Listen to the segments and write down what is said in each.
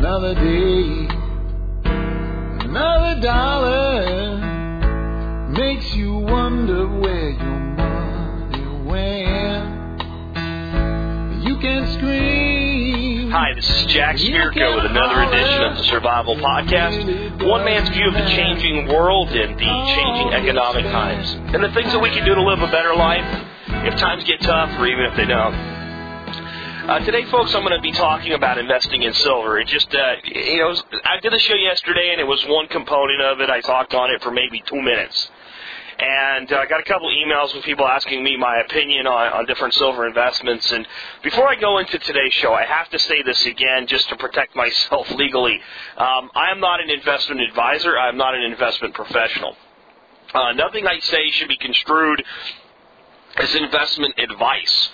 Another day, another dollar makes you wonder where your money went. You can scream. Hi, this is Jack Spirko with another edition of the Survival Podcast. One man's view of the changing world and the changing economic times, and the things that we can do to live a better life if times get tough or even if they don't. Today, folks, I'm going to be talking about investing in silver. I did the show yesterday, and it was one component of it. I talked on it for maybe 2 minutes. And I got a couple emails with people asking me my opinion on different silver investments. And before I go into today's show, I have to say this again just to protect myself legally. I am not an investment advisor. I am not an investment professional. Nothing I say should be construed as investment advice.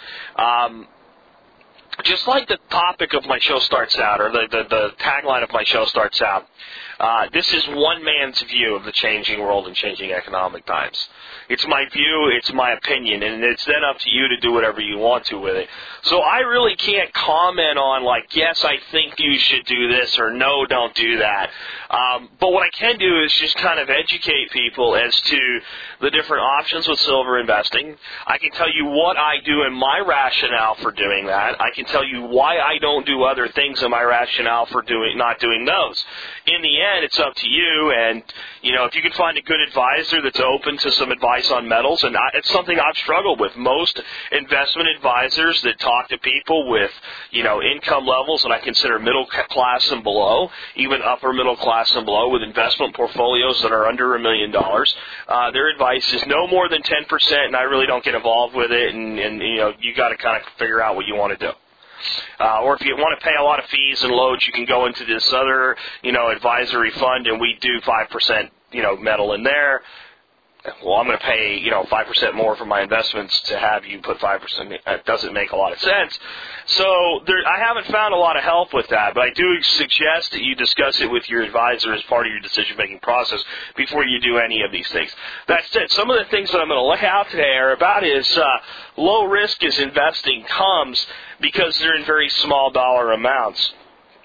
Just like the topic of my show starts out, or the tagline of my show starts out, this is one man's view of the changing world and changing economic times. It's my view, it's my opinion, and it's then up to you to do whatever you want to with it. So I really can't comment on, like, yes, I think you should do this, or no, don't do that. But what I can do is just kind of educate people as to the different options with silver investing. I can tell you what I do and my rationale for doing that. I can tell you why I don't do other things and my rationale for not doing those. In the end, it's up to you, and, if you can find a good advisor that's open to some advice on metals, and it's something I've struggled with. Most investment advisors that talk to people with, income levels that I consider middle class and below, even upper middle class and below, with investment portfolios that are under $1 million, their advice is no more than 10%, and I really don't get involved with it, and you got to kind of figure out what you want to do. Or if you want to pay a lot of fees and loads, you can go into this other, advisory fund, and we do 5%, metal in there. Well, I'm going to pay, 5% more for my investments to have you put 5%. That doesn't make a lot of sense. So I haven't found a lot of help with that, but I do suggest that you discuss it with your advisor as part of your decision-making process before you do any of these things. That said, some of the things that I'm going to lay out today are about is low risk as investing comes because they're in very small dollar amounts.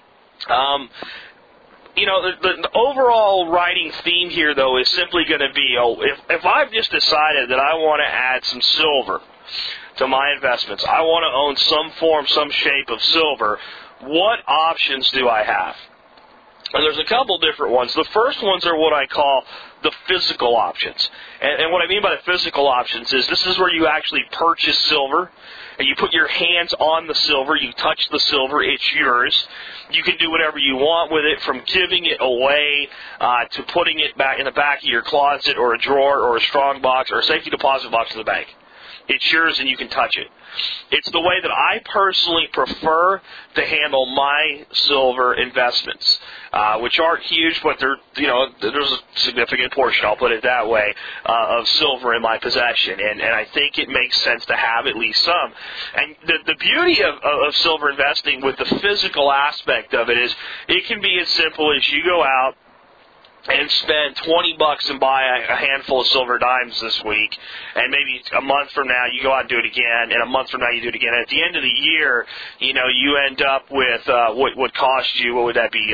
The overall writing theme here, though, is simply going to be, if I've just decided that I want to add some silver to my investments, I want to own some form, some shape of silver, what options do I have? And there's a couple different ones. The first ones are what I call the physical options. And what I mean by the physical options is this is where you actually purchase silver, and you put your hands on the silver, you touch the silver, it's yours. You can do whatever you want with it, from giving it away to putting it back in the back of your closet or a drawer or a strong box or a safety deposit box in the bank. It's yours and you can touch it. It's the way that I personally prefer to handle my silver investments, which aren't huge, but there's a significant portion, I'll put it that way, of silver in my possession. And I think it makes sense to have at least some. And the beauty of silver investing with the physical aspect of it is it can be as simple as you go out and spend $20 and buy a handful of silver dimes this week, and maybe a month from now you go out and do it again, and a month from now you do it again. And at the end of the year, you end up with what would cost you, what would that be,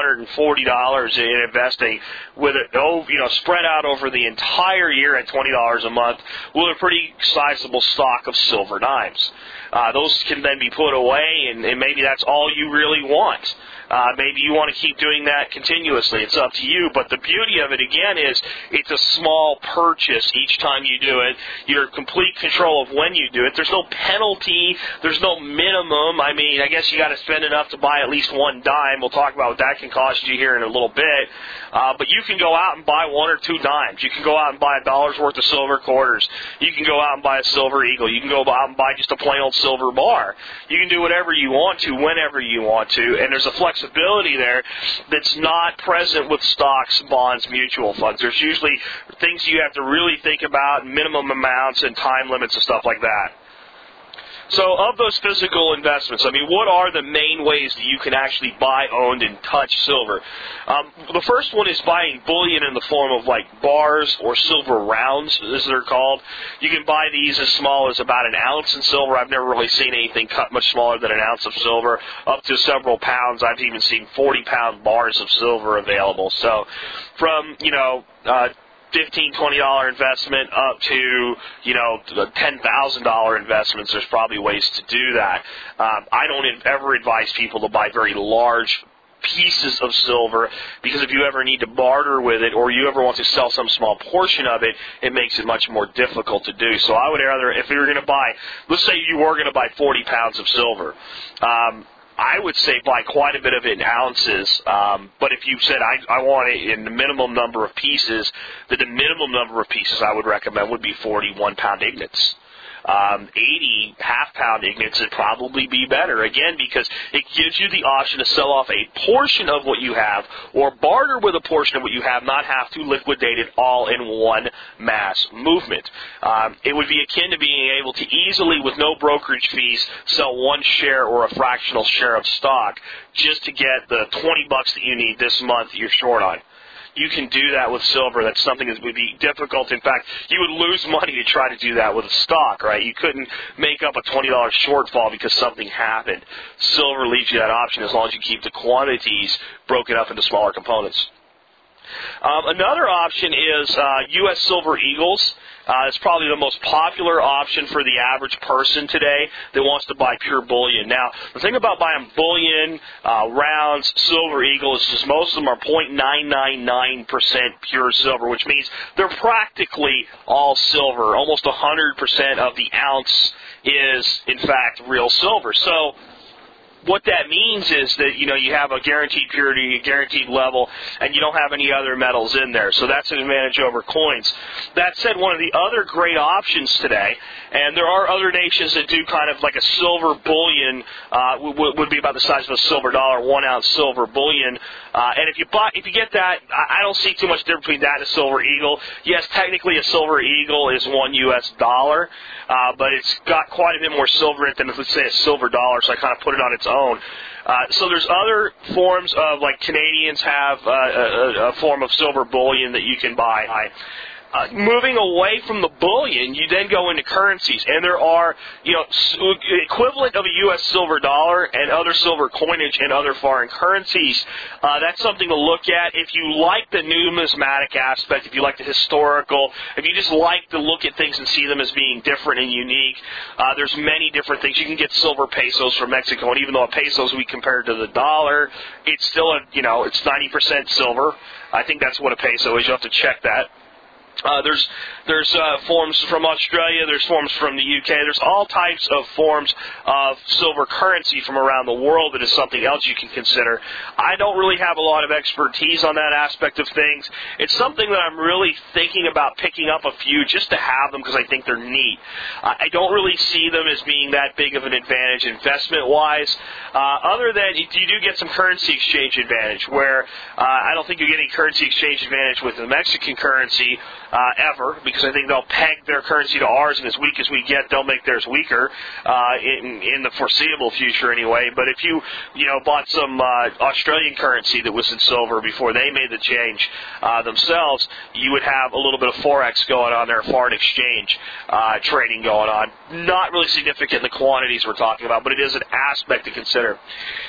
$240 in investing, with it spread out over the entire year at $20 a month, with a pretty sizable stock of silver dimes. Those can then be put away, and maybe that's all you really want. Maybe you want to keep doing that continuously. It's up to you. But the beauty of it, again, is it's a small purchase each time you do it. You're in complete control of when you do it. There's no penalty. There's no minimum. I mean, I guess you got to spend enough to buy at least one dime. We'll talk about what that can cost you here in a little bit. But you can go out and buy one or two dimes. You can go out and buy $1 worth of silver quarters. You can go out and buy a silver eagle. You can go out and buy just a plain old silver bar. You can do whatever you want to, whenever you want to, and there's a flexibility there that's not present with stocks, bonds, mutual funds. There's usually things you have to really think about, minimum amounts and time limits and stuff like that. So of those physical investments, I mean, what are the main ways that you can actually buy, own, and touch silver? The first one is buying bullion in the form of like bars or silver rounds, as they're called. You can buy these as small as about an ounce in silver. I've never really seen anything cut much smaller than an ounce of silver, up to several pounds. I've even seen 40-pound bars of silver available. So from, $15, $20 investment up to, $10,000 investments, there's probably ways to do that. I don't ever advise people to buy very large pieces of silver, because if you ever need to barter with it or you ever want to sell some small portion of it, it makes it much more difficult to do. So I would rather, if you were going to buy, let's say you were going to buy 40 pounds of silver, I would say buy quite a bit of it in ounces, but if you said I want it in the minimum number of pieces, the minimum number of pieces I would recommend would be 40 one-pound ingots. 80 half-pound ingots would probably be better, again, because it gives you the option to sell off a portion of what you have or barter with a portion of what you have, not have to liquidate it all in one mass movement. It would be akin to being able to easily, with no brokerage fees, sell one share or a fractional share of stock just to get the $20 that you need this month that you're short on. You can do that with silver. That's something that would be difficult. In fact, you would lose money to try to do that with a stock, right? You couldn't make up a $20 shortfall because something happened. Silver leaves you that option as long as you keep the quantities broken up into smaller components. Another option is U.S. Silver Eagles. It's probably the most popular option for the average person today that wants to buy pure bullion. Now, the thing about buying bullion, rounds, Silver Eagle is just most of them are 0.999% pure silver, which means they're practically all silver. Almost 100% of the ounce is, in fact, real silver. So what that means is that, you have a guaranteed purity, a guaranteed level, and you don't have any other metals in there. So that's an advantage over coins. That said, one of the other great options today, and there are other nations that do kind of like a silver bullion, would be about the size of a silver dollar, 1 ounce silver bullion. And if you get that, I don't see too much difference between that and a Silver Eagle. Yes, technically a Silver Eagle is $1 US, but it's got quite a bit more silver in it than, let's say, a silver dollar, so I kind of put it on its own. So there's other forms of, like Canadians have a form of silver bullion that you can buy. Moving away from the bullion, you then go into currencies, and there are, equivalent of a U.S. silver dollar and other silver coinage and other foreign currencies. That's something to look at. If you like the numismatic aspect, if you like the historical, if you just like to look at things and see them as being different and unique, there's many different things. You can get silver pesos from Mexico, and even though a pesos we compare to the dollar, it's still it's 90% silver. I think that's what a peso is. You'll have to check that. There's forms from Australia, there's forms from the UK, there's all types of forms of silver currency from around the world that is something else you can consider. I don't really have a lot of expertise on that aspect of things. It's something that I'm really thinking about picking up a few just to have them because I think they're neat. I don't really see them as being that big of an advantage investment-wise, other than you do get some currency exchange advantage, where I don't think you get any currency exchange advantage with the Mexican currency ever, because I think they'll peg their currency to ours, and as weak as we get, they'll make theirs weaker in the foreseeable future anyway. But if you bought some Australian currency that was in silver before they made the change themselves, you would have a little bit of forex going on there, foreign exchange trading going on. Not really significant in the quantities we're talking about, but it is an aspect to consider.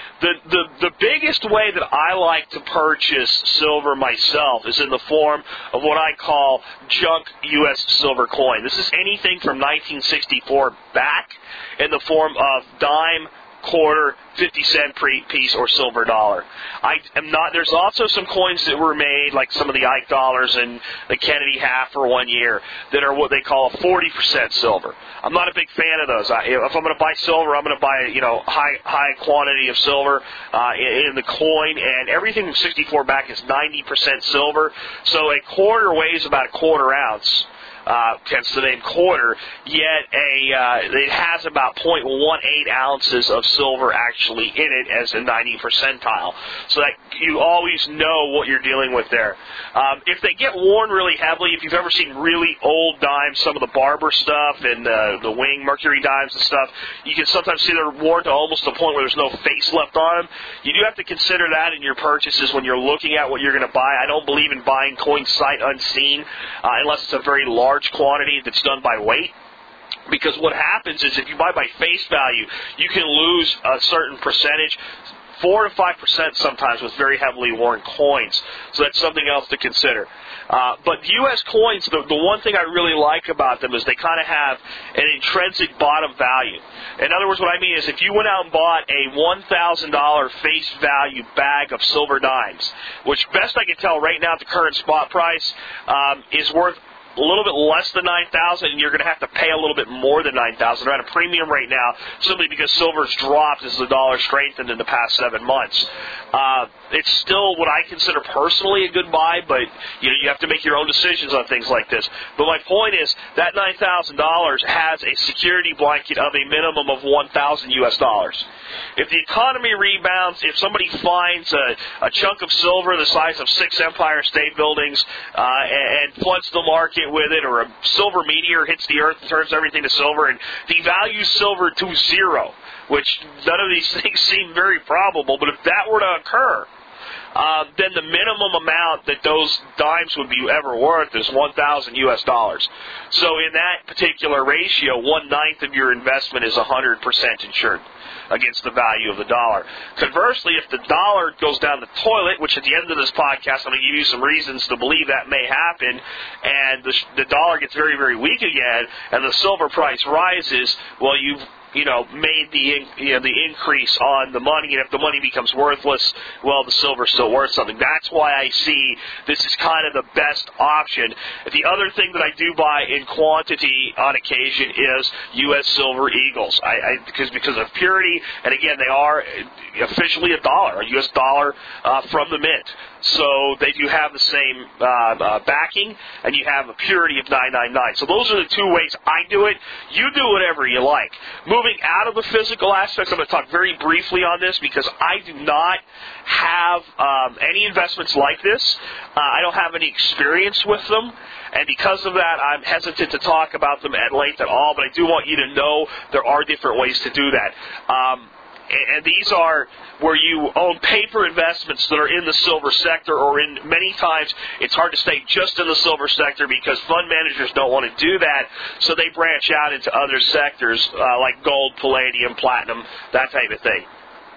The biggest way that I like to purchase silver myself is in the form of what I call junk U.S. silver coin. This is anything from 1964 back in the form of dime, quarter, 50-cent piece, or silver dollar. There's also some coins that were made, like some of the Ike dollars and the Kennedy half for 1 year, that are what they call a 40% silver. I'm not a big fan of those. If I'm going to buy silver, I'm going to buy high quantity of silver in the coin, and everything from 64 back is 90% silver. So a quarter weighs about a quarter ounce. hence the name quarter, yet it has about 0.18 ounces of silver actually in it as a 90 percentile. So that you always know what you're dealing with there. If they get worn really heavily, if you've ever seen really old dimes, some of the Barber stuff and the Wing Mercury dimes and stuff, you can sometimes see they're worn to almost the point where there's no face left on them. You do have to consider that in your purchases when you're looking at what you're going to buy. I don't believe in buying coins sight unseen unless it's a very large quantity that's done by weight. Because what happens is if you buy by face value, you can lose a certain percentage, 4 to 5% sometimes with very heavily worn coins. So that's something else to consider. But U.S. coins, the one thing I really like about them is they kind of have an intrinsic bottom value. In other words, what I mean is if you went out and bought a $1,000 face value bag of silver dimes, which best I can tell right now at the current spot price is worth a little bit less than $9,000, and you're going to have to pay a little bit more than $9,000. They're at a premium right now simply because silver's dropped as the dollar strengthened in the past 7 months. It's still what I consider personally a good buy, but you have to make your own decisions on things like this. But my point is that $9,000 has a security blanket of a minimum of $1,000 US. If the economy rebounds, if somebody finds a chunk of silver the size of 6 Empire State Buildings and floods the market with it, or a silver meteor hits the earth and turns everything to silver and devalues silver to zero, which none of these things seem very probable, but if that were to occur, then the minimum amount that those dimes would be ever worth is $1,000 US. So in that particular ratio, 1/9 of your investment is 100% insured against the value of the dollar. Conversely, if the dollar goes down the toilet, which at the end of this podcast I'm going to give you some reasons to believe that may happen, and the dollar gets very, very weak again, and the silver price rises, well, you've made the increase on the money, and if the money becomes worthless, well, the silver's still worth something. That's why I see this is kind of the best option. The other thing that I do buy in quantity on occasion is U.S. Silver Eagles, because of purity, and again, they are officially a dollar, a U.S. dollar from the mint. So they do have the same backing, and you have a purity of 999. So those are the two ways I do it. You do whatever you like. Moving out of the physical aspects, I'm going to talk very briefly on this because I do not have any investments like this. I don't have any experience with them. And because of that, I'm hesitant to talk about them at length at all, but I do want you to know there are different ways to do that. And these are where you own paper investments that are in the silver sector, or in many times it's hard to stay just in the silver sector because fund managers don't want to do that, so they branch out into other sectors like gold, palladium, platinum, that type of thing.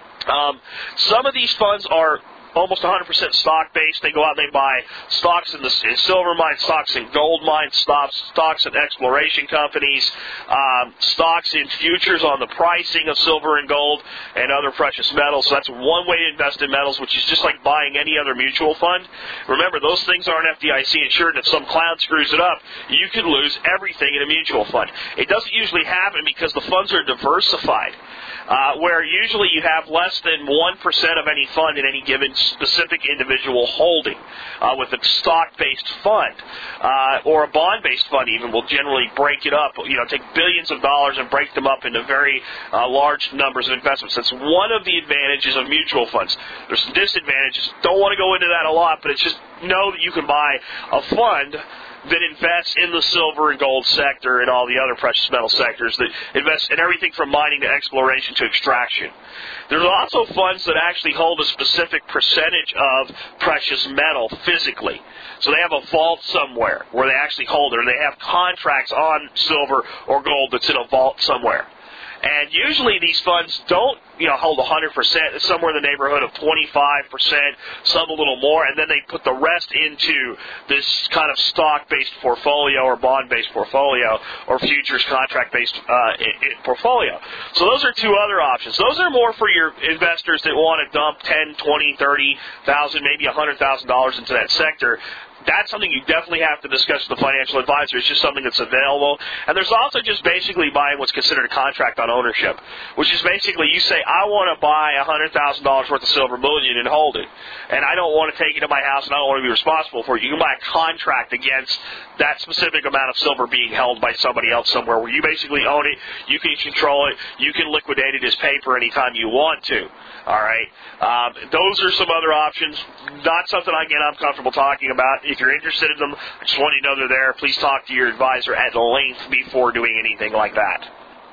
Some of these funds are almost 100% stock-based. They go out and they buy stocks in silver mines, stocks in gold mines, stocks in exploration companies, stocks in futures on the pricing of silver and gold and other precious metals. So that's one way to invest in metals, which is just like buying any other mutual fund. Remember, those things aren't FDIC insured, and if some clown screws it up, you could lose everything in a mutual fund. It doesn't usually happen because the funds are diversified. Where usually you have less than 1% of any fund in any given specific individual holding. With a stock-based fund or a bond-based fund even will generally break it up, take billions of dollars and break them up into very large numbers of investments. That's one of the advantages of mutual funds. There's some disadvantages. Don't want to go into that a lot, but it's just know that you can buy a fund that invests in the silver and gold sector and all the other precious metal sectors, that invest in everything from mining to exploration to extraction. There's also funds that actually hold a specific percentage of precious metal physically. So they have a vault somewhere where they actually hold it, or they have contracts on silver or gold that's in a vault somewhere. And usually these funds don't, hold 100%. It's somewhere in the neighborhood of 25%, some a little more, and then they put the rest into this kind of stock-based portfolio or bond-based portfolio or futures contract-based portfolio. So those are two other options. Those are more for your investors that want to dump $10,000, $20,000, $30,000, maybe $100,000 into that sector. That's something you definitely have to discuss with the financial advisor. It's just something that's available. And there's also just basically buying what's considered a contract on ownership, which is basically you say, I want to buy $100,000 worth of silver bullion and hold it, and I don't want to take it to my house, and I don't want to be responsible for it. You can buy a contract against that specific amount of silver being held by somebody else somewhere, where you basically own it, you can control it, you can liquidate it as paper anytime you want to. All right, those are some other options. Not something I'm comfortable talking about. If you're interested in them, I just want you to know they're there. Please talk to your advisor at length before doing anything like that.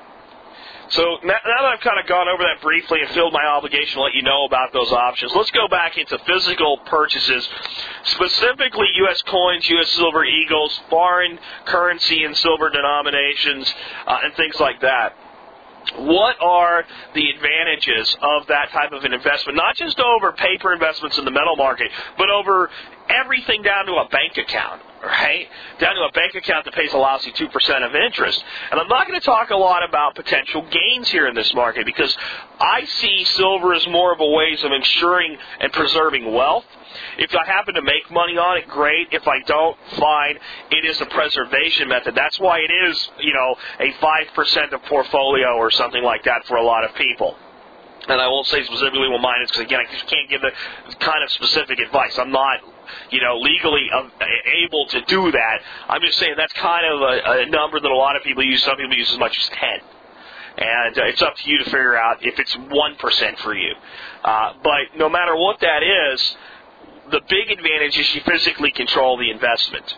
So now that I've kind of gone over that briefly and filled my obligation to let you know about those options, let's go back into physical purchases, specifically U.S. coins, U.S. silver eagles, foreign currency and silver denominations, and things like that. What are the advantages of that type of an investment? Not just over paper investments in the metal market, but over everything down to a bank account, right? Down to a bank account that pays a lousy 2% of interest. And I'm not going to talk a lot about potential gains here in this market, because I see silver as more of a ways of ensuring and preserving wealth. If I happen to make money on it, great. If I don't, fine. It is a preservation method. That's why it is, a 5% of portfolio or something like that for a lot of people. And I won't say specifically what mine is, because, again, I just can't give the kind of specific advice. I'm not, legally able to do that. I'm just saying that's kind of a number that a lot of people use. Some people use as much as 10. And it's up to you to figure out if it's 1% for you. But no matter what that is, the big advantage is you physically control the investment.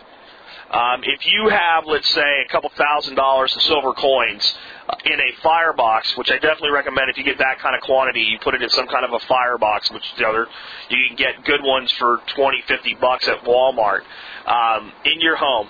If you have, let's say, a couple $1,000s of silver coins in a firebox, which I definitely recommend if you get that kind of quantity, you put it in some kind of a firebox, which you can get good ones for $20-$50 at Walmart, in your home.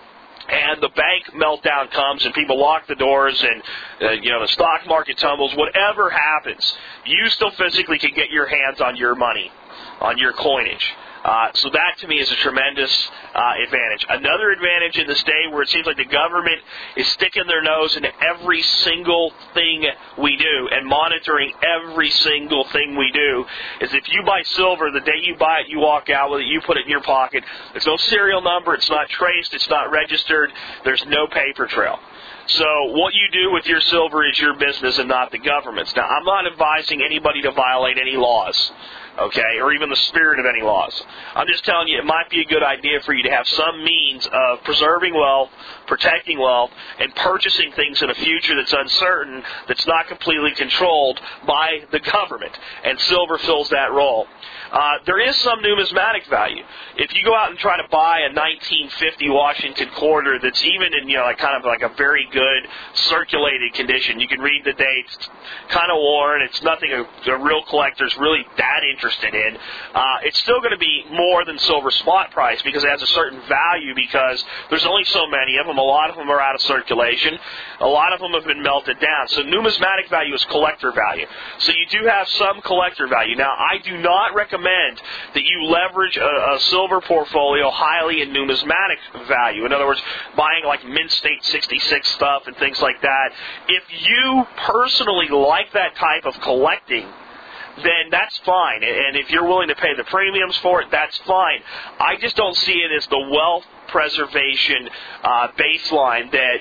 And the bank meltdown comes and people lock the doors and, the stock market tumbles. Whatever happens, you still physically can get your hands on your money, on your coinage. So that, to me, is a tremendous advantage. Another advantage in this day where it seems like the government is sticking their nose into every single thing we do and monitoring every single thing we do is if you buy silver, the day you buy it, you walk out with it, you put it in your pocket. There's no serial number. It's not traced. It's not registered. There's no paper trail. So what you do with your silver is your business and not the government's. Now, I'm not advising anybody to violate any laws, okay, or even the spirit of any laws. I'm just telling you it might be a good idea for you to have some means of preserving wealth, protecting wealth, and purchasing things in a future that's uncertain, that's not completely controlled by the government. And silver fills that role. There is some numismatic value. If you go out and try to buy a 1950 Washington quarter that's even in, kind of like a very good circulated condition, you can read the dates, it's kind of worn, it's nothing a real collector's really that interested in, it's still going to be more than silver spot price because it has a certain value because there's only so many of them. A lot of them are out of circulation. A lot of them have been melted down. So numismatic value is collector value. So you do have some collector value. Now, I do not recommend that you leverage a silver portfolio highly in numismatic value. In other words, buying like Mint State 66 stuff and things like that. If you personally like that type of collecting, then that's fine. And if you're willing to pay the premiums for it, that's fine. I just don't see it as the wealth preservation baseline that,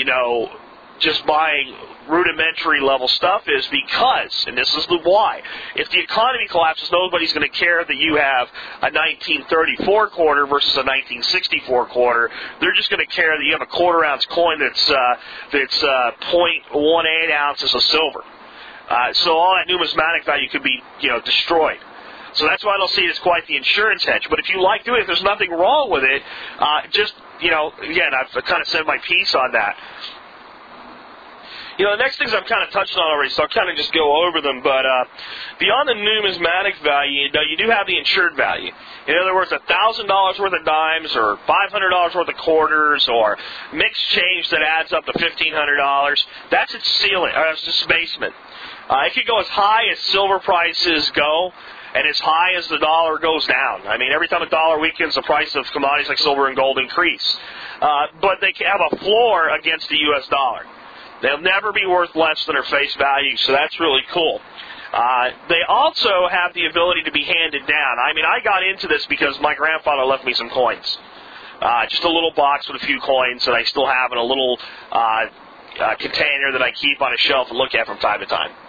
just buying rudimentary level stuff is because, and this is the why, if the economy collapses, nobody's going to care that you have a 1934 quarter versus a 1964 quarter. They're just going to care that you have a quarter-ounce coin that's 0.18 ounces of silver. So all that numismatic value could be, destroyed. So that's why I don't see it as quite the insurance hedge. But if you like doing it, there's nothing wrong with it. Again, I've kind of said my piece on that. The next things I've kind of touched on already, so I'll kind of just go over them. But beyond the numismatic value, you do have the insured value. In other words, $1,000 worth of dimes or $500 worth of quarters or mixed change that adds up to $1,500. That's its ceiling, or that's its basement. It could go as high as silver prices go and as high as the dollar goes down. I mean, every time a dollar weakens, the price of commodities like silver and gold increase. But they have a floor against the U.S. dollar. They'll never be worth less than their face value, so that's really cool. They also have the ability to be handed down. I mean, I got into this because my grandfather left me some coins. Just a little box with a few coins that I still have in a little container that I keep on a shelf and look at from time to time.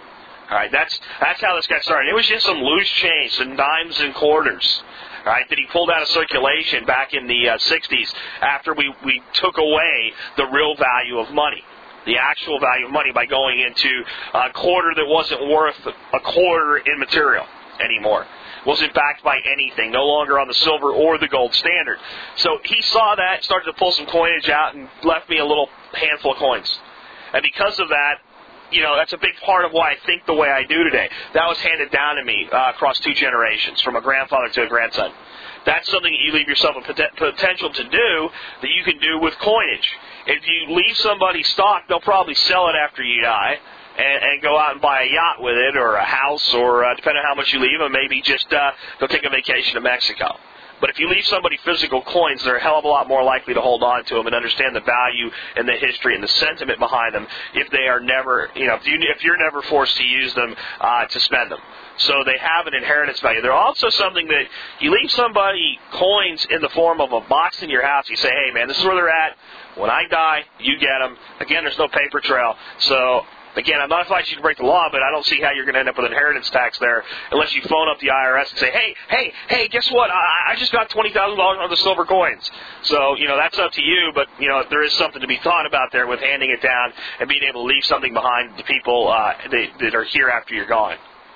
All right, that's how this got started. It was just some loose change, some dimes and quarters, all right, that he pulled out of circulation back in the 60s after we took away the real value of money, the actual value of money, by going into a quarter that wasn't worth a quarter in material anymore. Wasn't backed by anything, no longer on the silver or the gold standard. So he saw that, started to pull some coinage out, and left me a little handful of coins. And because of that, that's a big part of why I think the way I do today. That was handed down to me across 2 generations, from a grandfather to a grandson. That's something that you leave yourself a potential to do that you can do with coinage. If you leave somebody stock, they'll probably sell it after you die and go out and buy a yacht with it, or a house, or depending on how much you leave them, maybe just go take a vacation to Mexico. But if you leave somebody physical coins, they're a hell of a lot more likely to hold on to them and understand the value and the history and the sentiment behind them if they are never, if you're never forced to use them to spend them. So they have an inheritance value. They're also something that you leave somebody coins in the form of a box in your house. You say, hey, man, this is where they're at. When I die, you get them. Again, there's no paper trail. So again, I'm not advising you to break the law, but I don't see how you're going to end up with inheritance tax there unless you phone up the IRS and say, hey, guess what? I just got $20,000 worth of silver coins. So, that's up to you, but, there is something to be thought about there with handing it down and being able to leave something behind to people that are here after you're gone.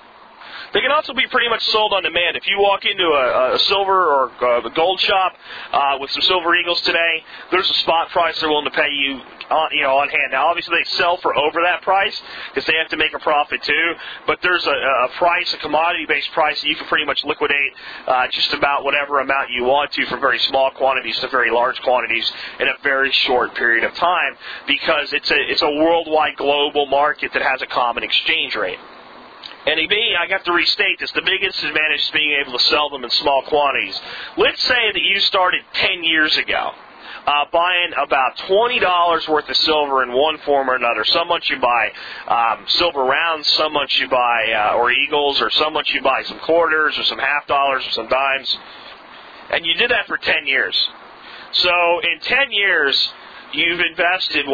They can also be pretty much sold on demand. If you walk into a silver or a gold shop with some silver eagles today, there's a spot price they're willing to pay you on hand. Now, obviously, they sell for over that price because they have to make a profit too. But there's a price, a commodity-based price, that you can pretty much liquidate just about whatever amount you want to, from very small quantities to very large quantities in a very short period of time, because it's a worldwide global market that has a common exchange rate. And I got to restate this. The biggest advantage is being able to sell them in small quantities. Let's say that you started 10 years ago buying about $20 worth of silver in one form or another. Some months you buy silver rounds, some months you buy or eagles, or some months you buy some quarters or some half dollars or some dimes. And you did that for 10 years. So in 10 years, you've invested,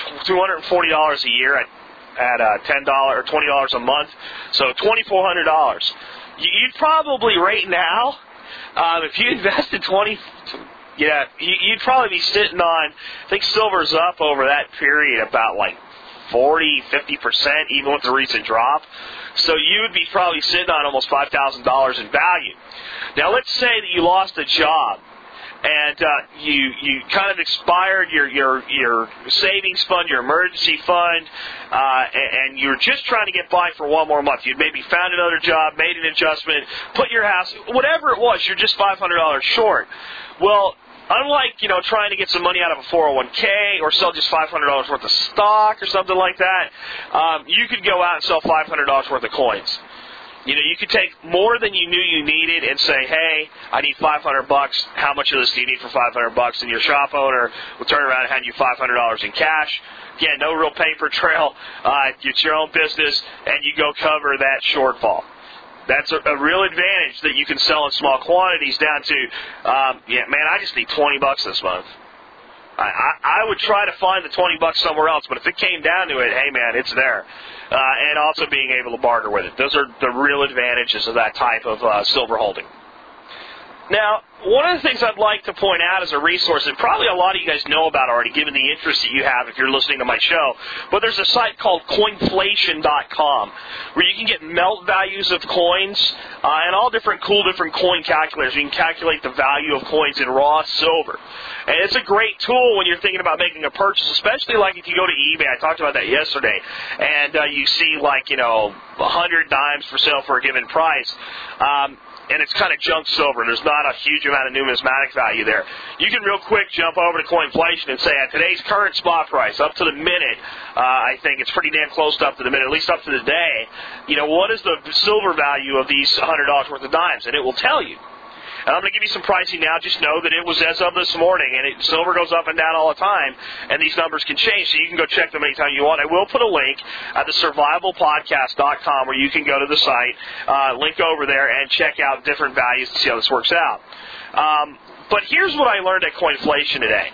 $240 a year at $10 or $20 a month, so $2,400. You'd probably right now, if you invested you'd probably be sitting on, I think silver's up over that period about 40-50%, even with the recent drop. So you would be probably sitting on almost $5,000 in value. Now let's say that you lost a job, and you kind of expired your savings fund, your emergency fund, and you're just trying to get by for one more month. You'd maybe found another job, made an adjustment, put your house, whatever it was, you're just $500 short. Well, unlike, trying to get some money out of a 401k or sell just $500 worth of stock or something like that, you could go out and sell $500 worth of coins. You could take more than you knew you needed and say, hey, I need $500. How much of this do you need for $500? And your shop owner will turn around and hand you $500 in cash. Again, no real paper trail. It's your own business, and you go cover that shortfall. That's a real advantage that you can sell in small quantities down to, I just need $20 this month. I would try to find the $20 somewhere else, but if it came down to it, hey man, it's there. And also being able to barter with it. Those are the real advantages of that type of silver holding. Now, one of the things I'd like to point out as a resource, and probably a lot of you guys know about already, given the interest that you have if you're listening to my show, but there's a site called Coinflation.com where you can get melt values of coins and all different coin calculators. You can calculate the value of coins in raw silver. And it's a great tool when you're thinking about making a purchase, especially like if you go to eBay. I talked about that yesterday. And you see 100 dimes for sale for a given price. And it's kind of junk silver. There's not a huge amount of numismatic value there. You can real quick jump over to Coinflation and say, at today's current spot price, up to the minute, I think it's pretty damn close to up to the minute, at least up to the day, what is the silver value of these $100 worth of dimes? And it will tell you. And I'm going to give you some pricing now. Just know that it was as of this morning, and silver goes up and down all the time, and these numbers can change, so you can go check them anytime you want. I will put a link at the survivalpodcast.com where you can go to the site, link over there, and check out different values to see how this works out. But here's what I learned at Coinflation today.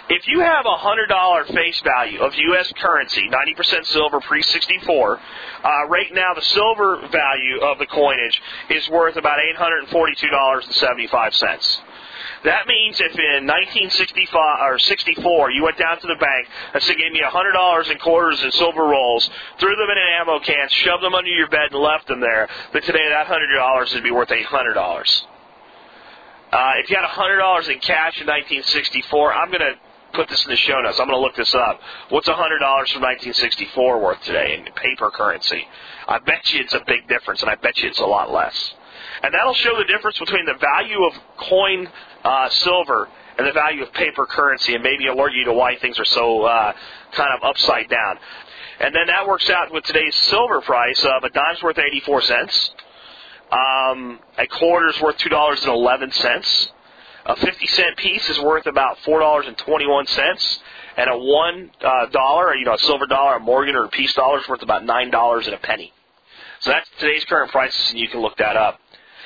If you have $100 face value of U.S. currency, 90% silver pre-64, right now the silver value of the coinage is worth about $842.75. That means if in 1965 or 64 you went down to the bank and said, gave me $100 in quarters and silver rolls, threw them in an ammo can, shoved them under your bed and left them there, then today that $100 would be worth $800. If you had $100 in cash in 1964, I'm going to put this in the show notes. I'm going to look this up. What's $100 from 1964 worth today in paper currency? I bet you it's a big difference, and I bet you it's a lot less. And that'll show the difference between the value of coin silver and the value of paper currency, and maybe alert you to why things are so kind of upside down. And then that works out with today's silver price of a dime's worth 84 cents, a quarter's worth $2.11, a 50-cent piece is worth about $4.21, and a $1, a silver dollar, a Morgan or a peace dollar is worth about $9 and a penny. So that's today's current prices, and you can look that up.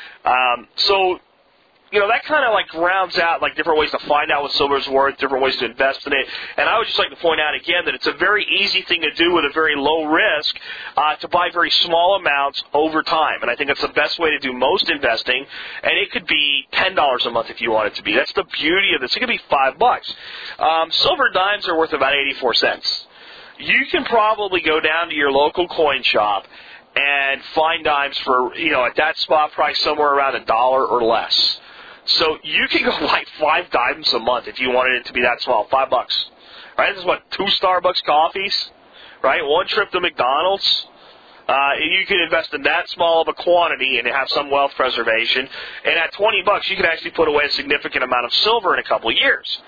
That kind of like rounds out like different ways to find out what silver is worth, different ways to invest in it. And I would just like to point out again that it's a very easy thing to do with a very low risk to buy very small amounts over time. And I think that's the best way to do most investing. And it could be $10 a month if you want it to be. That's the beauty of this. It could be $5. Silver dimes are worth about 84 cents. You can probably go down to your local coin shop and find dimes for, at that spot price somewhere around $1 or less. So you can go buy 5 dimes a month if you wanted it to be that small, $5. Right? This is what, 2 Starbucks coffees, right? 1 trip to McDonald's. And you can invest in that small of a quantity and have some wealth preservation. And at $20, you can actually put away a significant amount of silver in a couple of years.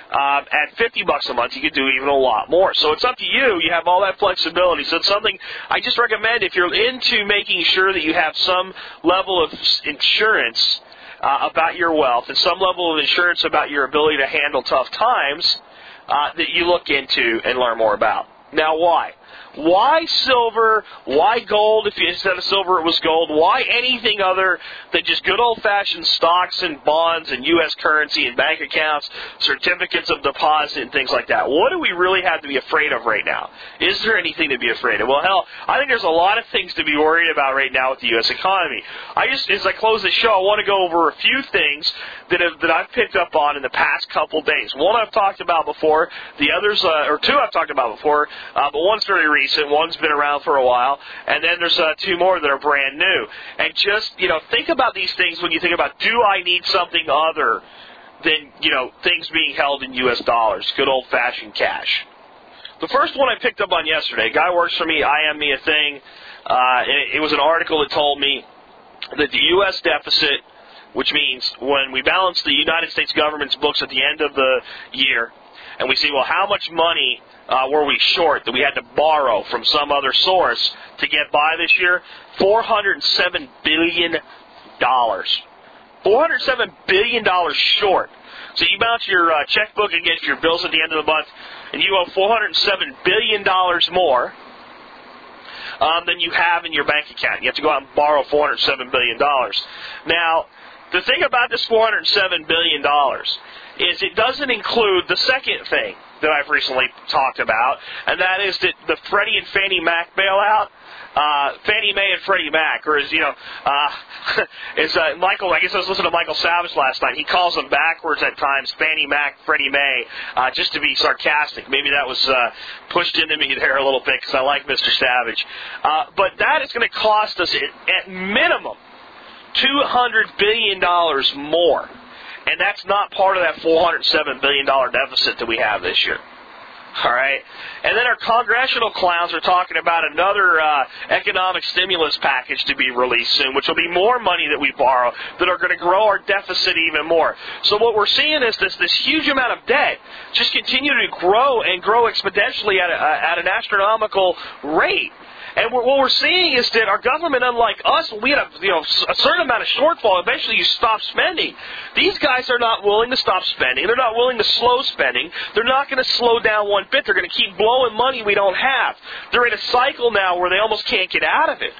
At $50 a month, you could do even a lot more. So it's up to you. You have all that flexibility. So it's something I just recommend if you're into making sure that you have some level of insurance about your wealth and some level of insurance about your ability to handle tough times that you look into and learn more about. Now, why? Why silver? Why gold if instead of silver it was gold? Why anything other than just good old-fashioned stocks and bonds and U.S. currency and bank accounts, certificates of deposit and things like that? What do we really have to be afraid of right now? Is there anything to be afraid of? Well, hell, I think there's a lot of things to be worried about right now with the U.S. economy. As I close the show, I want to go over a few things that I've picked up on in the past couple days. One I've talked about before. The others, or two I've talked about before, but one's very recent. One's been around for a while, and then there's 2 more that are brand new. And just, think about these things when you think about, do I need something other than, things being held in U.S. dollars, good old-fashioned cash. The first one I picked up on yesterday, a guy works for me, IM me a thing. It was an article that told me that the U.S. deficit, which means when we balance the United States government's books at the end of the year, and we see, well, how much money were we short that we had to borrow from some other source to get by this year? $407 billion. $407 billion short. So you balance your checkbook against your bills at the end of the month, and you owe $407 billion more than you have in your bank account. You have to go out and borrow $407 billion. Now, the thing about this $407 billion is it doesn't include the second thing that I've recently talked about, and that is that the Freddie and Fannie Mac bailout, Fannie Mae and Freddie Mac, or Michael, I guess I was listening to Michael Savage last night. He calls them backwards at times, Fannie Mac, Freddie Mae, just to be sarcastic. Maybe that was pushed into me there a little bit because I like Mr. Savage. But that is going to cost us, at minimum, $200 billion more. And that's not part of that $407 billion deficit that we have this year. All right? And then our congressional clowns are talking about another economic stimulus package to be released soon, which will be more money that we borrow that are going to grow our deficit even more. So what we're seeing is this huge amount of debt just continue to grow and grow exponentially at an astronomical rate. And what we're seeing is that our government, unlike us, we had a certain amount of shortfall. Eventually, you stop spending. These guys are not willing to stop spending. They're not willing to slow spending. They're not going to slow down one bit. They're going to keep blowing money we don't have. They're in a cycle now where they almost can't get out of it.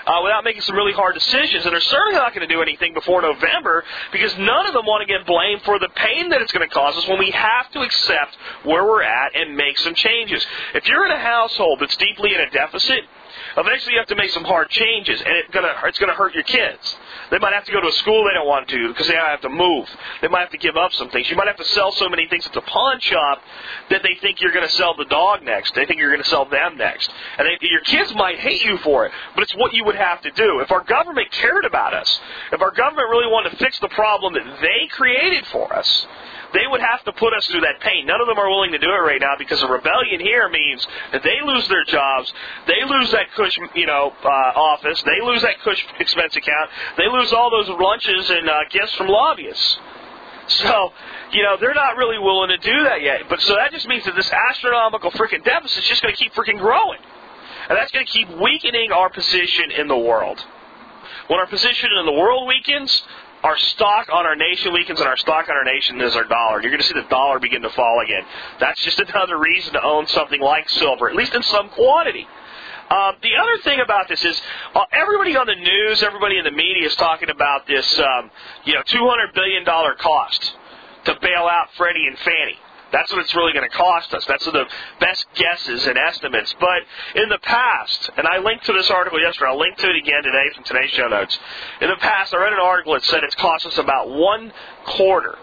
without making some really hard decisions. And they're certainly not going to do anything before November because none of them want to get blamed for the pain that it's going to cause us when we have to accept where we're at and make some changes. If you're in a household that's deeply in a deficit, eventually you have to make some hard changes, and it's going to hurt your kids. They might have to go to a school they don't want to because they have to move. They might have to give up some things. You might have to sell so many things at the pawn shop that they think you're going to sell the dog next. They think you're going to sell them next. And your kids might hate you for it, but it's what you would have to do. If our government cared about us, if our government really wanted to fix the problem that they created for us, they would have to put us through that pain. None of them are willing to do it right now because a rebellion here means that they lose their jobs, they lose that Cush, office, they lose that Cush expense account, they lose all those lunches and gifts from lobbyists. So, they're not really willing to do that yet. But so that just means that this astronomical freaking deficit is just going to keep freaking growing. And that's going to keep weakening our position in the world. When our position in the world weakens, our stock on our nation weakens, and our stock on our nation is our dollar. You're going to see the dollar begin to fall again. That's just another reason to own something like silver, at least in some quantity. The other thing about this is everybody on the news, everybody in the media is talking about this, $200 billion cost to bail out Freddie and Fannie. That's what it's really going to cost us. That's the best guesses and estimates. But in the past, and I linked to this article yesterday, I'll link to it again today from today's show notes. In the past, I read an article that said it's cost us about 1/4,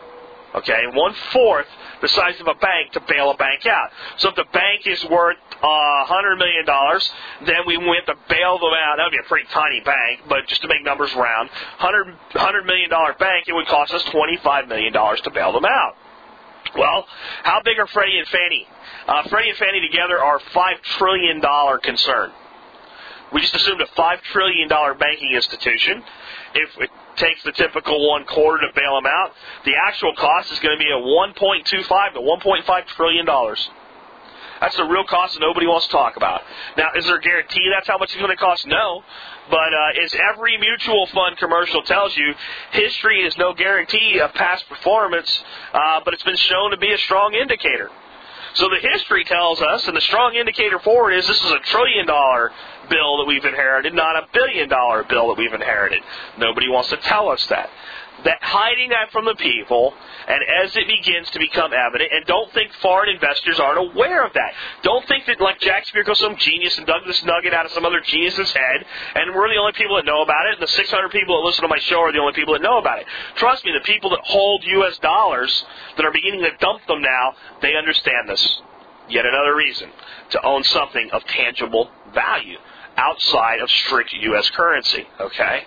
1/4 the size of a bank to bail a bank out. So if the bank is worth $100 million, then we have to bail them out. That would be a pretty tiny bank, but just to make numbers round, $100 million bank, it would cost us $25 million to bail them out. Well, how big are Freddie and Fannie? Freddie and Fannie together are a $5 trillion concern. We just assumed a $5 trillion banking institution. If it takes the typical 1/4 to bail them out, the actual cost is going to be a $1.25 to $1.5 trillion. That's the real cost that nobody wants to talk about. Now, is there a guarantee that's how much it's going to cost? No. But as every mutual fund commercial tells you, history is no guarantee of past performance, but it's been shown to be a strong indicator. So the history tells us, and the strong indicator for it is this is a $1 trillion bill that we've inherited, not a $1 billion bill that we've inherited. Nobody wants to tell us that. Hiding that from the people, and as it begins to become evident, and don't think foreign investors aren't aware of that. Don't think that like Jack Spirko's some genius and dug this nugget out of some other genius's head, and we're the only people that know about it, and the 600 people that listen to my show are the only people that know about it. Trust me, the people that hold U.S. dollars, that are beginning to dump them now, they understand this. Yet another reason to own something of tangible value outside of strict U.S. currency, okay?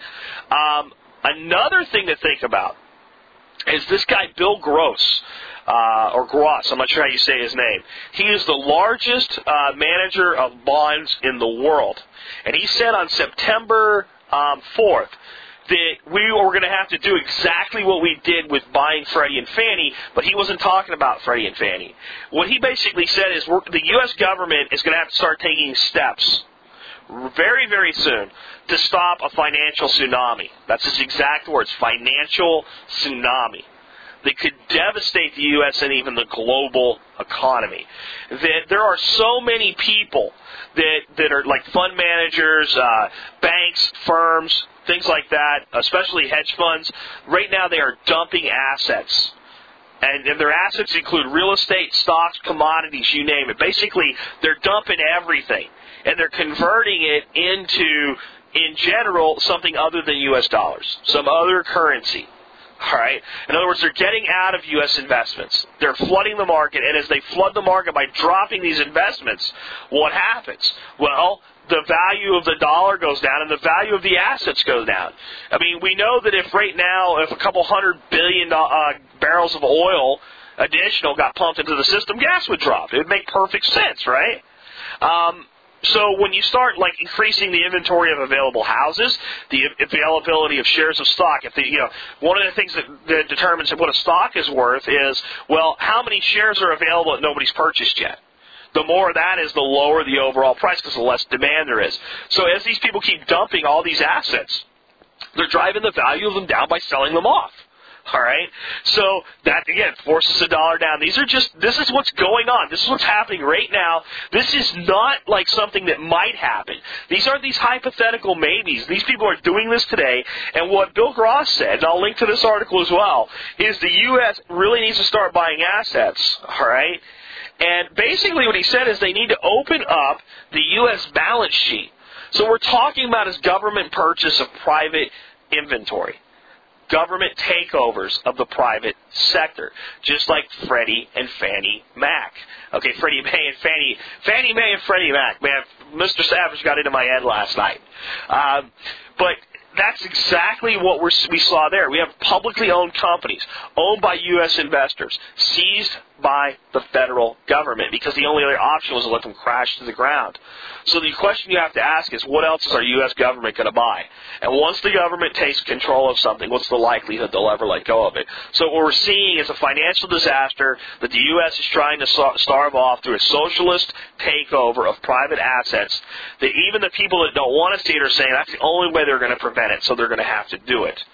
Another thing to think about is this guy, Bill Gross, or Gross, I'm not sure how you say his name. He is the largest manager of bonds in the world. And he said on September 4th that we were going to have to do exactly what we did with buying Freddie and Fannie, but he wasn't talking about Freddie and Fannie. What he basically said is the U.S. government is going to have to start taking steps very, very soon to stop a financial tsunami. That's his exact words, financial tsunami. That could devastate the U.S. and even the global economy. That there are so many people that are like fund managers, banks, firms, things like that, especially hedge funds. Right now they are dumping assets. And their assets include real estate, stocks, commodities, you name it. Basically, they're dumping everything. And they're converting it into, in general, something other than U.S. dollars, some other currency. All right? In other words, they're getting out of U.S. investments. They're flooding the market, and as they flood the market by dropping these investments, what happens? Well, the value of the dollar goes down, and the value of the assets goes down. I mean, we know that if right now, if a couple 100 billion barrels of oil additional got pumped into the system, gas would drop. It would make perfect sense, right? So when you start like increasing the inventory of available houses, the availability of shares of stock, one of the things that determines what a stock is worth is, well, how many shares are available that nobody's purchased yet? The more that is, the lower the overall price because the less demand there is. So as these people keep dumping all these assets, they're driving the value of them down by selling them off. All right? So that, again, forces the dollar down. This is what's going on. This is what's happening right now. This is not like something that might happen. These aren't these hypothetical maybes. These people are doing this today. And what Bill Gross said, and I'll link to this article as well, is the U.S. really needs to start buying assets. All right? And basically what he said is they need to open up the U.S. balance sheet. So we're talking about is government purchase of private inventory. Government takeovers of the private sector, just like Freddie and Fannie Mac. Okay, Fannie Mae and Freddie Mac. Man, Mr. Savage got into my head last night. But that's exactly what we saw there. We have publicly owned companies, owned by U.S. investors, seized by the federal government, because the only other option was to let them crash to the ground. So the question you have to ask is, what else is our U.S. government going to buy? And once the government takes control of something, what's the likelihood they'll ever let go of it? So what we're seeing is a financial disaster that the U.S. is trying to starve off through a socialist takeover of private assets that even the people that don't want to see it are saying that's the only way they're going to prevent it, so they're going to have to do it.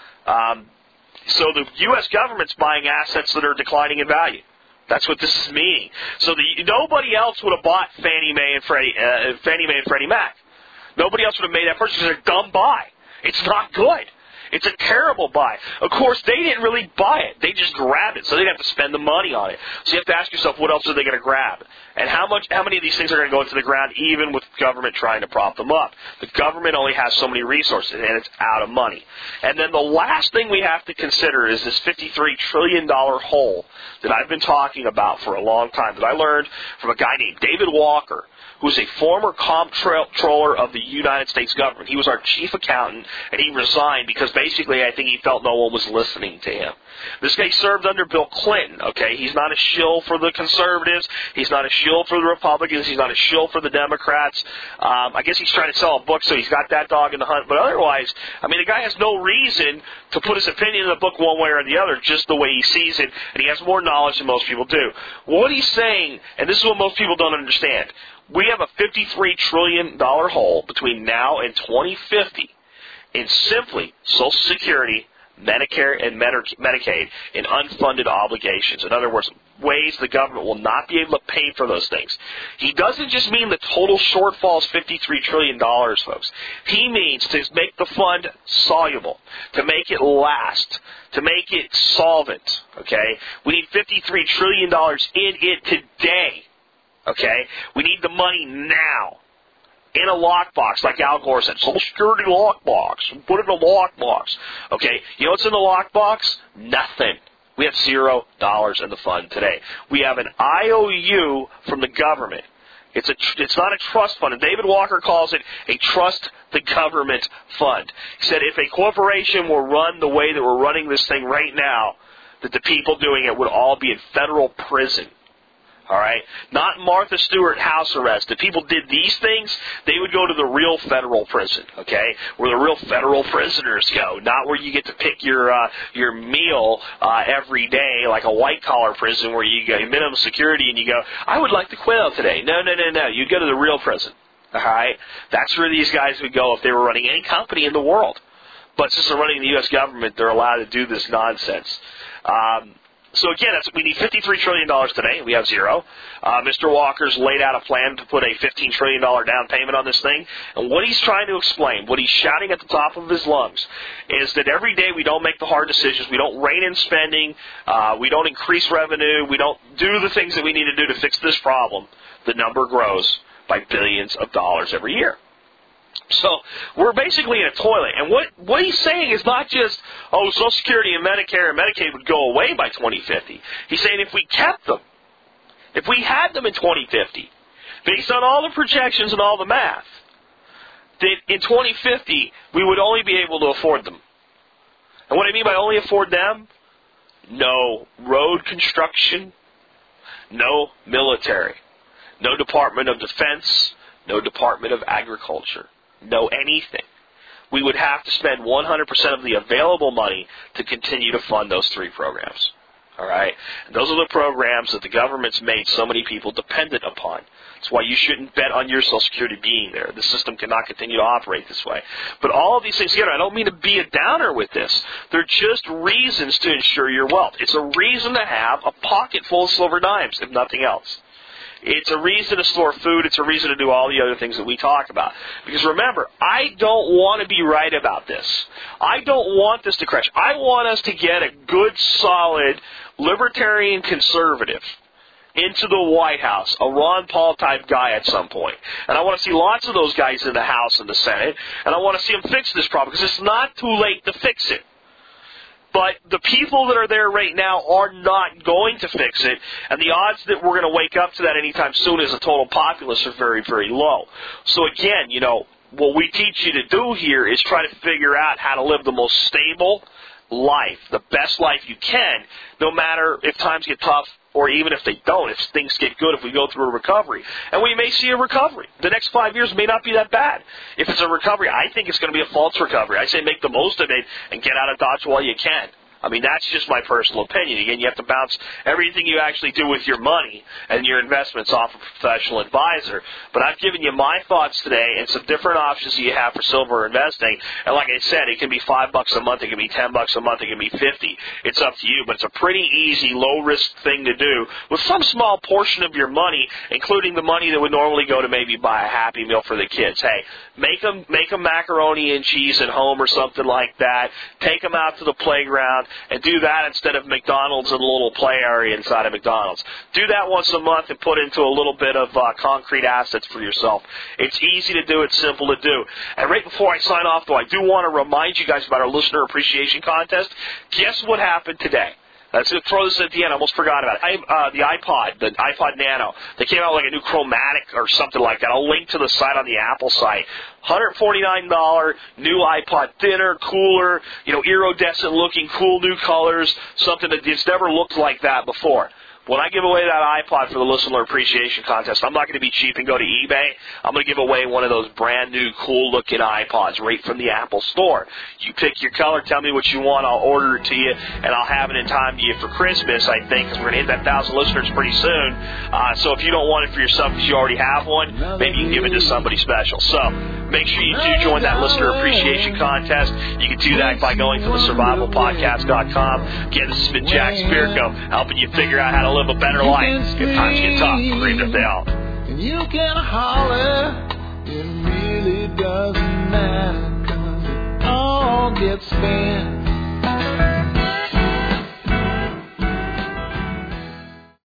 So the U.S. government's buying assets that are declining in value. That's what this is meaning. So nobody else would have bought Fannie Mae and Freddie Mac. Nobody else would have made that purchase. It's a dumb buy. It's not good. It's a terrible buy. Of course, they didn't really buy it. They just grabbed it, so they'd have to spend the money on it. So you have to ask yourself, what else are they going to grab? And how many of these things are going to go into the ground, even with government trying to prop them up? The government only has so many resources, and it's out of money. And then the last thing we have to consider is this $53 trillion hole that I've been talking about for a long time, that I learned from a guy named David Walker, who's a former comptroller of the United States government. He was our chief accountant, and he resigned because basically I think he felt no one was listening to him. This guy served under Bill Clinton, okay? He's not a shill for the conservatives. He's not a shill for the Republicans. He's not a shill for the Democrats. I guess he's trying to sell a book, so he's got that dog in the hunt. But otherwise, I mean, the guy has no reason to put his opinion in the book one way or the other, just the way he sees it, and he has more knowledge than most people do. What he's saying, and this is what most people don't understand, we have a $53 trillion hole between now and 2050 in simply Social Security, Medicare, and Medicaid in unfunded obligations. In other words, ways the government will not be able to pay for those things. He doesn't just mean the total shortfall is $53 trillion, folks. He means to make the fund soluble, to make it last, to make it solvent, okay? We need $53 trillion in it today. Okay? We need the money now. In a lockbox, like Al Gore said. Social Security lockbox. Put it in a lockbox. Okay? You know what's in the lockbox? Nothing. We have $0 in the fund today. We have an IOU from the government. It's not a trust fund. And David Walker calls it a trust the government fund. He said if a corporation were run the way that we're running this thing right now, that the people doing it would all be in federal prison. All right? Not Martha Stewart house arrest. If people did these things, they would go to the real federal prison, okay? Where the real federal prisoners go, not where you get to pick your meal every day, like a white-collar prison where you go minimum security and you go, I would like the quail today. No. You go to the real prison, all right? That's where these guys would go if they were running any company in the world. But since they're running the U.S. government, they're allowed to do this nonsense. So again, we need $53 trillion today. We have $0. Mr. Walker's laid out a plan to put a $15 trillion down payment on this thing. And what he's trying to explain, what he's shouting at the top of his lungs, is that every day we don't make the hard decisions. We don't rein in spending. We don't increase revenue. We don't do the things that we need to do to fix this problem. The number grows by billions of dollars every year. So we're basically in a toilet. And what he's saying is not just, Social Security and Medicare and Medicaid would go away by 2050. He's saying if we kept them, if we had them in 2050, based on all the projections and all the math, that in 2050 we would only be able to afford them. And what I mean by only afford them, no road construction, no military, no Department of Defense, no Department of Agriculture. No anything. We would have to spend 100% of the available money to continue to fund those three programs. All right? And those are the programs that the government's made so many people dependent upon. That's why you shouldn't bet on your Social Security being there. The system cannot continue to operate this way. But all of these things together, I don't mean to be a downer with this. They're just reasons to ensure your wealth. It's a reason to have a pocket full of silver dimes, if nothing else. It's a reason to store food. It's a reason to do all the other things that we talk about. Because remember, I don't want to be right about this. I don't want this to crash. I want us to get a good, solid, libertarian conservative into the White House, a Ron Paul type guy at some point. And I want to see lots of those guys in the House and the Senate, and I want to see them fix this problem, because it's not too late to fix it. But the people that are there right now are not going to fix it, and the odds that we're going to wake up to that anytime soon as a total populace are very, very low. So again, you know, what we teach you to do here is try to figure out how to live the most stable life, the best life you can, no matter if times get tough or even if they don't, if things get good, if we go through a recovery. And we may see a recovery. The next 5 years may not be that bad. If it's a recovery, I think it's going to be a false recovery. I say make the most of it and get out of Dodge while you can. I mean, that's just my personal opinion. Again, you have to bounce everything you actually do with your money and your investments off a professional advisor. But I've given you my thoughts today and some different options that you have for silver investing. And like I said, it can be $5 a month, it can be $10 a month, it can be $50. It's up to you, but it's a pretty easy, low-risk thing to do with some small portion of your money, including the money that would normally go to maybe buy a Happy Meal for the kids. Hey, make them macaroni and cheese at home or something like that. Take them out to the playground. And do that instead of McDonald's and a little play area inside of McDonald's. Do that once a month and put into a little bit of concrete assets for yourself. It's easy to do. It's simple to do. And right before I sign off, though, I do want to remind you guys about our listener appreciation contest. Guess what happened today? Let's throw this at the end. I almost forgot about it. The iPod Nano. They came out like a new chromatic or something like that. I'll link to the site on the Apple site. $149 new iPod, thinner, cooler, iridescent looking, cool new colors, something that just never looked like that before. When I give away that iPod for the Listener Appreciation Contest, I'm not going to be cheap and go to eBay. I'm going to give away one of those brand new, cool-looking iPods right from the Apple Store. You pick your color, tell me what you want, I'll order it to you, and I'll have it in time to you for Christmas, I think, because we're going to hit that 1,000 listeners pretty soon. So if you don't want it for yourself because you already have one, maybe you can give it to somebody special. So make sure you do join that Listener Appreciation Contest. You can do that by going to thesurvivalpodcast.com. Again, this has been Jack Spirko, helping you figure out how to live a better life if times get tough, even if they don't. And you can holler, it really doesn't matter, 'cause it all gets spent.